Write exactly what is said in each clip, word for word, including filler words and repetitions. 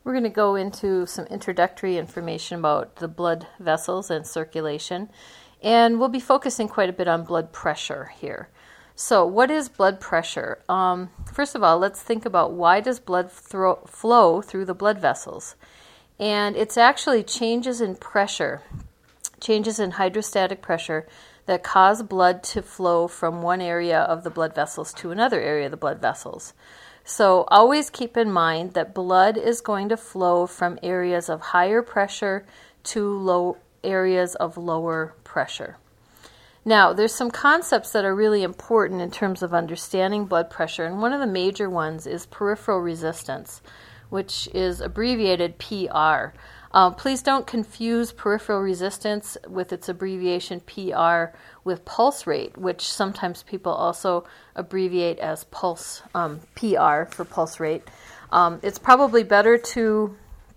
We're going to go into some introductory information about the blood vessels and circulation, and we'll be focusing quite a bit on blood pressure here. So what is blood pressure? Um, first of all, let's think about why does blood thro- flow through the blood vessels? And it's actually changes in pressure, changes in hydrostatic pressure that cause blood to flow from one area of the blood vessels to another area of the blood vessels. So always keep in mind that blood is going to flow from areas of higher pressure to low areas of lower pressure. Now, there's some concepts that are really important in terms of understanding blood pressure, and one of the major ones is peripheral resistance, which is abbreviated P R. Um, please don't confuse peripheral resistance with its abbreviation P R with pulse rate, which sometimes people also abbreviate as pulse um, P R for pulse rate. Um, it's probably better to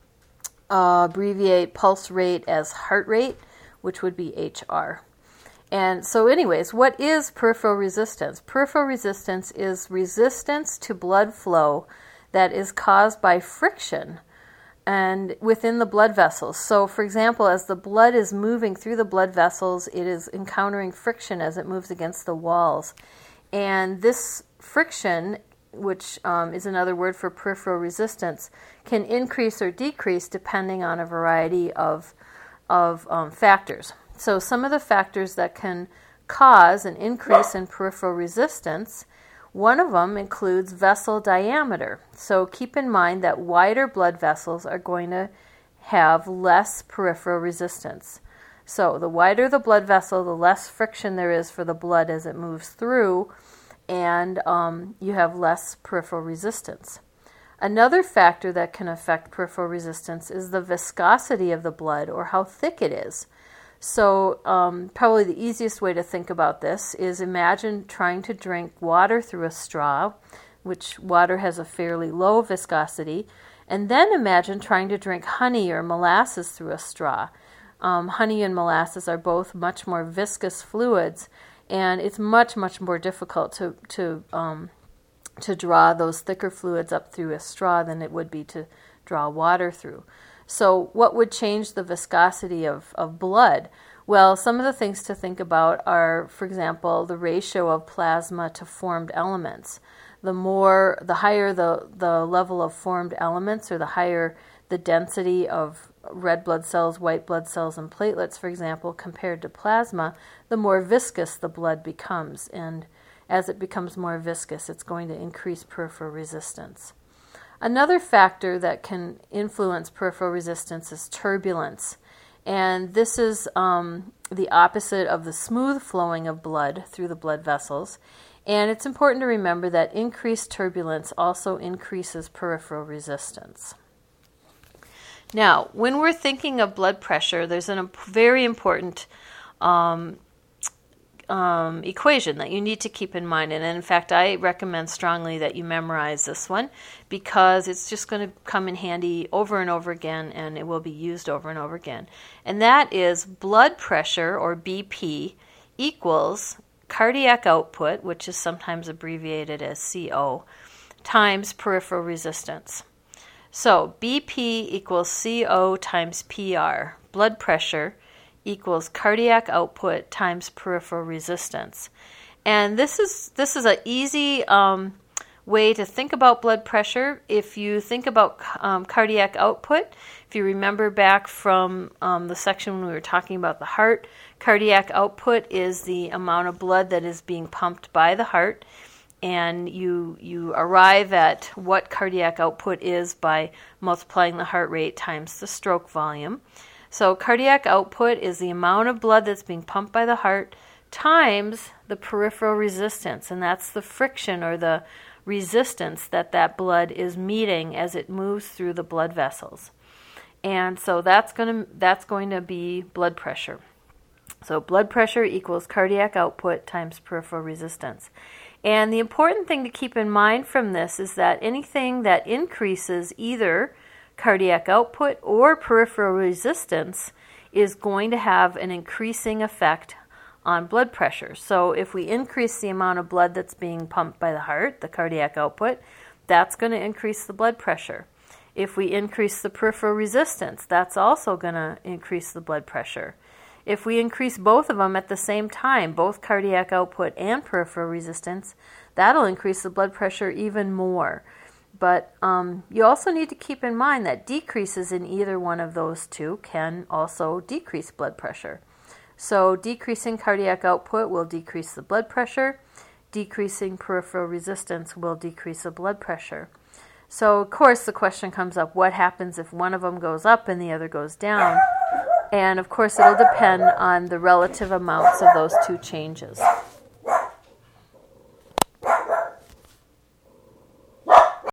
uh, abbreviate pulse rate as heart rate, which would be H R. And so anyways, what is peripheral resistance? Peripheral resistance is resistance to blood flow that is caused by friction and within the blood vessels. So for example, as the blood is moving through the blood vessels, it is encountering friction as it moves against the walls. And this friction, which um, is another word for peripheral resistance, can increase or decrease depending on a variety of, of um, factors. So some of the factors that can cause an increase in peripheral resistance, one of them includes vessel diameter. So keep in mind that wider blood vessels are going to have less peripheral resistance. So the wider the blood vessel, the less friction there is for the blood as it moves through, and um, you have less peripheral resistance. Another factor that can affect peripheral resistance is the viscosity of the blood, or how thick it is. So um, probably the easiest way to think about this is imagine trying to drink water through a straw, which water has a fairly low viscosity, and then imagine trying to drink honey or molasses through a straw. Um, honey and molasses are both much more viscous fluids, and it's much, much more difficult to to um, to draw those thicker fluids up through a straw than it would be to draw water through. So what would change the viscosity of, of blood? Well, some of the things to think about are, for example, the ratio of plasma to formed elements. The more, the higher the, the level of formed elements, or the higher the density of red blood cells, white blood cells, and platelets, for example, compared to plasma, the more viscous the blood becomes. And as it becomes more viscous, it's going to increase peripheral resistance. Another factor that can influence peripheral resistance is turbulence. And this is um, the opposite of the smooth flowing of blood through the blood vessels. And it's important to remember that increased turbulence also increases peripheral resistance. Now, when we're thinking of blood pressure, there's a very important um, Um, equation that you need to keep in mind. And in fact, I recommend strongly that you memorize this one, because it's just going to come in handy over and over again, and it will be used over and over again. And that is blood pressure, or B P, equals cardiac output, which is sometimes abbreviated as C O, times peripheral resistance. So B P equals C O times P R, blood pressure, equals cardiac output times peripheral resistance. And this is this is an easy um, way to think about blood pressure. If you think about um, cardiac output, if you remember back from um, the section when we were talking about the heart, cardiac output is the amount of blood that is being pumped by the heart, and you you arrive at what cardiac output is by multiplying the heart rate times the stroke volume. So cardiac output is the amount of blood that's being pumped by the heart times the peripheral resistance, and that's the friction or the resistance that that blood is meeting as it moves through the blood vessels. And so that's going to that's going to be blood pressure. So blood pressure equals cardiac output times peripheral resistance. And the important thing to keep in mind from this is that anything that increases either cardiac output or peripheral resistance is going to have an increasing effect on blood pressure. So if we increase the amount of blood that's being pumped by the heart, the cardiac output, that's going to increase the blood pressure. If we increase the peripheral resistance, that's also going to increase the blood pressure. If we increase both of them at the same time, both cardiac output and peripheral resistance, that'll increase the blood pressure even more. But um, you also need to keep in mind that decreases in either one of those two can also decrease blood pressure. So decreasing cardiac output will decrease the blood pressure. Decreasing peripheral resistance will decrease the blood pressure. So, of course, the question comes up, what happens if one of them goes up and the other goes down? And, of course, it'll depend on the relative amounts of those two changes.